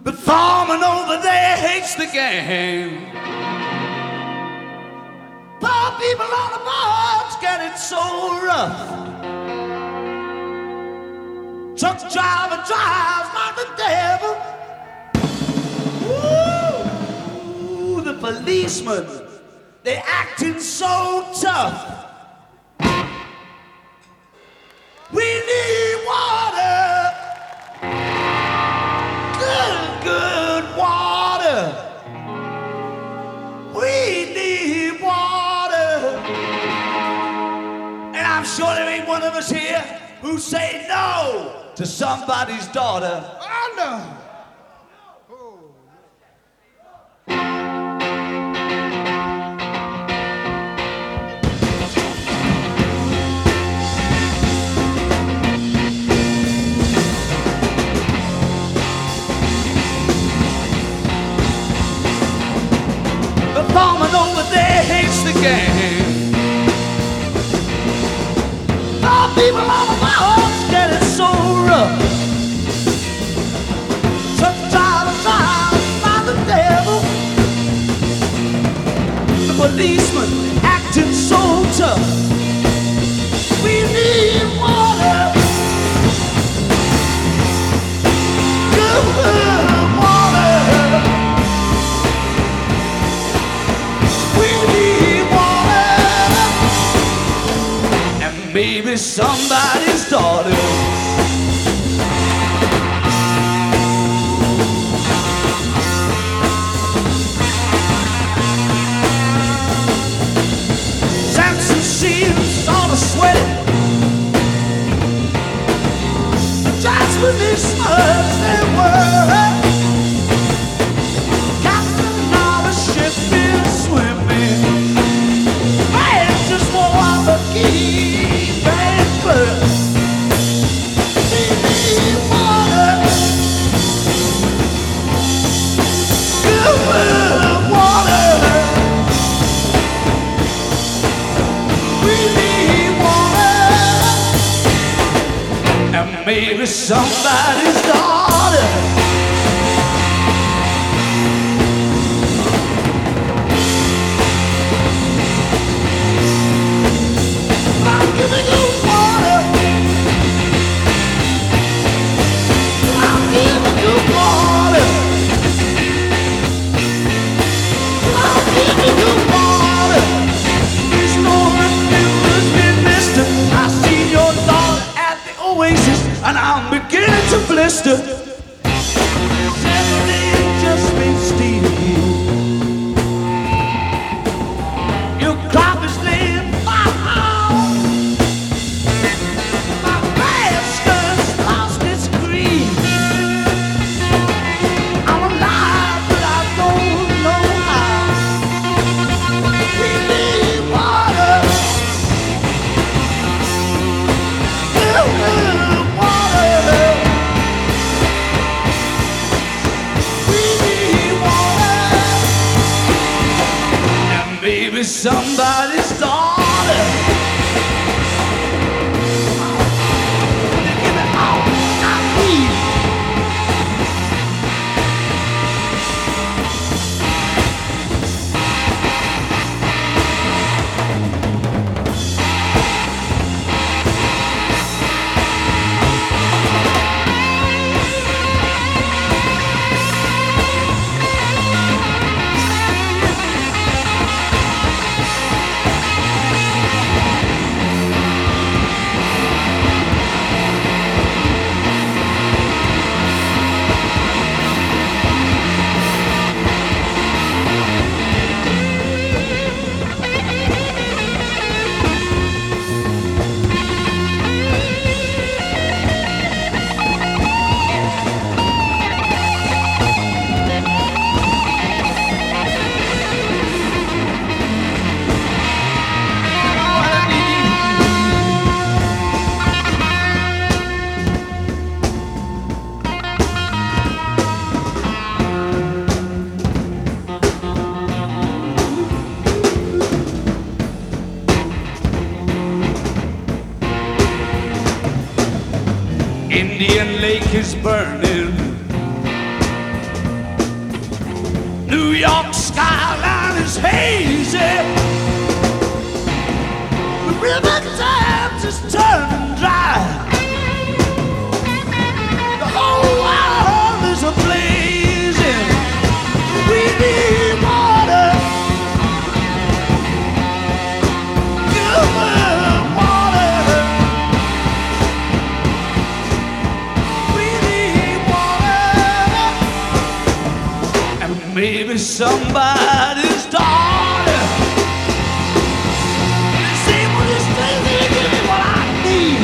The foreman over there hates the gang. Poor people on the boards get it so rough. Truck driver drives like the devil. Ooh, the policemen, they acting so tough. We need water, good water. We need water. And I'm sure there ain't one of us here who say no to somebody's daughter. Oh, no. The foreman over there hates the gang. All people on the roads get it so rough. Truck drivers drive by the devil. The policeman acting so tough. We need water, good water. We need water, and maybe somebody's daughter. Samson seems all the sweaty. That's when he smirks their word. Captain of the ship is swimming. Man just won't have the key and clear. We need water, good water. We need water, and maybe somebody's daughter. I'm giving you water. I'm giving you water. I'm giving you water. There's no refuse, mister. I seen your daughter at the Oasis, and I'm beginning to blister. Everything just been steal. Your crop is laying foul. My master's lost its green. I'm alive, but I don't know how. We need water, good water. We need water, and maybe somebody's daughter. Give it all I need. Indian Lake is burning. New York skyline is hazy. The river Thames is turning dry. The whole world is a-blazing. We need water. Give me water. We need water. And maybe somebody's daughter. They say, well, this thing, they give me what I need.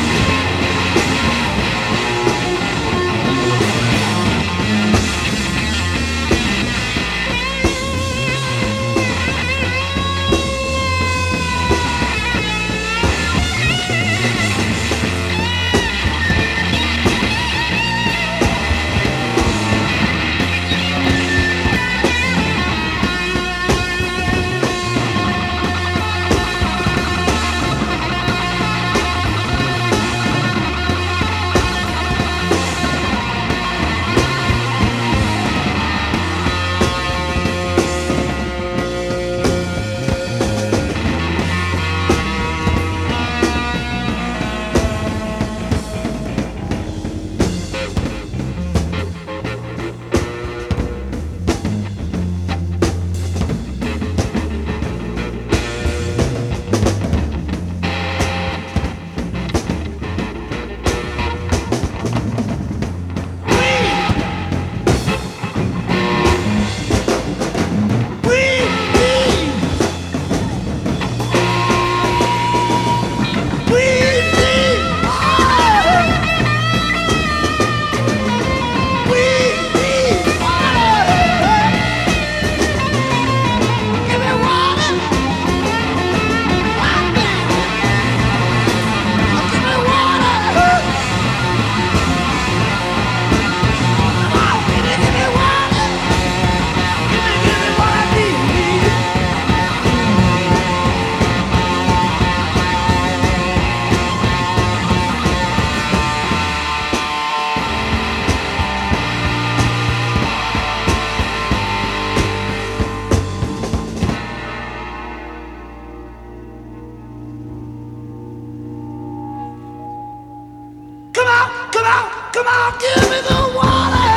Come on, give me the water.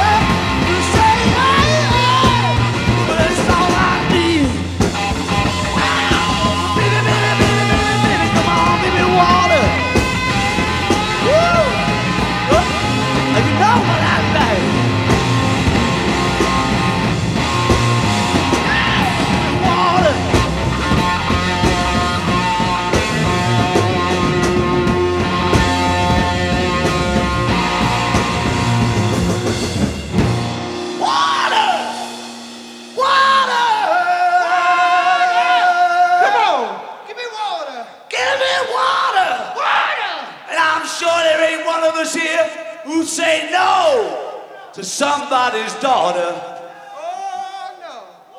You say, hey, hey, but it's all I need. Wow. Baby, baby, baby, baby, baby, come on, give me water. Woo. And you know what I like. Water. Here who say no to somebody's daughter. Oh no.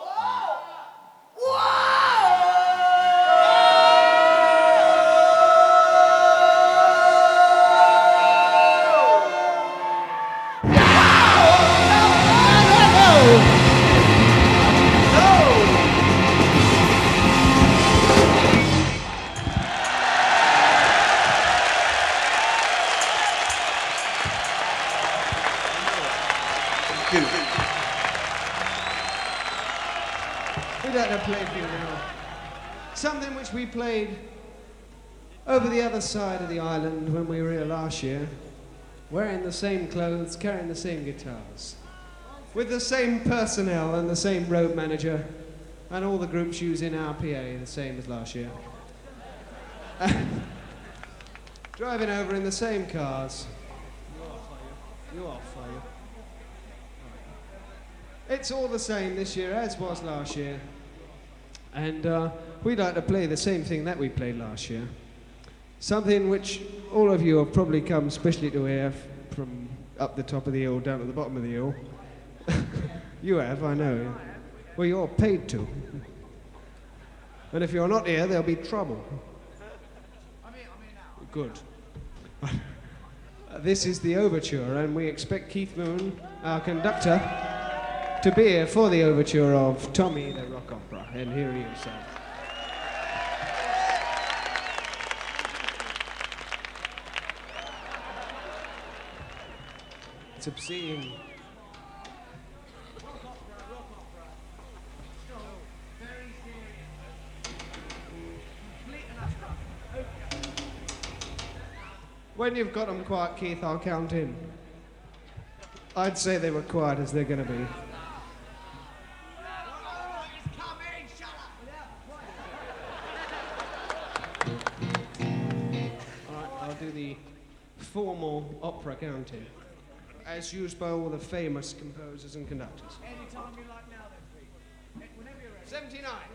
We'd like to play for you now. Something which we played over the other side of the island when we were here last year, wearing the same clothes, carrying the same guitars, with the same personnel and the same road manager, and all the groups using our PA the same as last year. Driving over in the same cars. You off, are you? It's all the same this year as was last year. And we'd like to play the same thing that we played last year. Something which all of you have probably come especially to hear from up the top of the hill down to the bottom of the hill. You have, I know. Well, you're paid to. And if you're not here, there'll be trouble. I'm here now. Good. This is the overture, and we expect Keith Moon, our conductor, to be here for the overture of Tommy the Rock Opera, and here he is. It's obscene. When you've got them quiet, Keith, I'll count in. I'd say they were quiet as they're going to be. Alright, I'll do the formal opera counting, as used by all the famous composers and conductors. Anytime you like now, then, Pete. Whenever you're ready. 79.